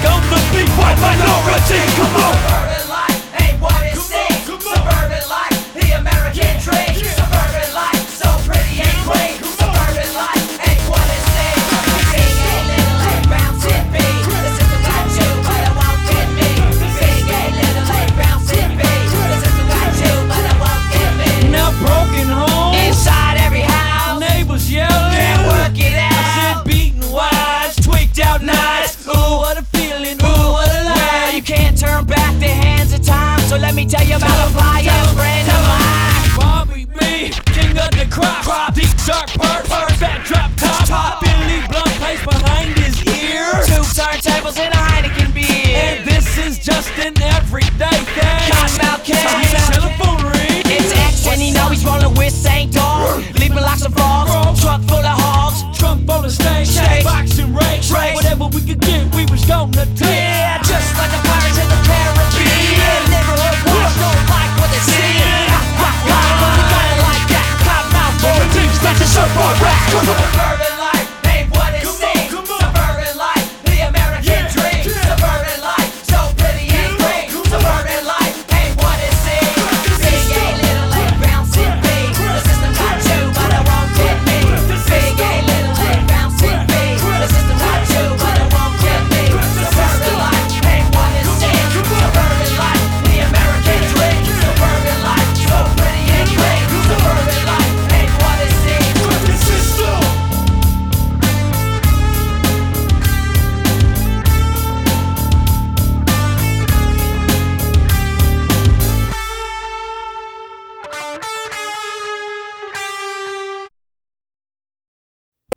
on the beat, fight minority, come on. Suburban life ain't what it seems. Suburban life, the American dream. Suburban life, so pretty and quaint. Suburban life ain't what it seems. Being a little late round tippy. This is the right you, but it won't get me. Being a little late round tippy. This is the right you, but it won't get me. Now broken home, Inside every house, neighbors yelling, can't work it I said out. beating wise, tweaked out nice. Ooh, what a feeling, ooh, what a Well, life. you can't turn back the hands of time, so let me tell you about a flying friend of mine. Bobby B, king of the crop, deep dark purse, fat drop top, Billy Blunt plays behind his ear, 2 turntables and a Heineken beer. and this is just an everyday thing. Cottonmouth King. Telephone ring, It's X and he know he's rolling with St. Dog. Leaping like some frogs, truck full of hogs. trunk full of steak, Steak. boxing race, Race. whatever we could get, we was gonna take. Yeah,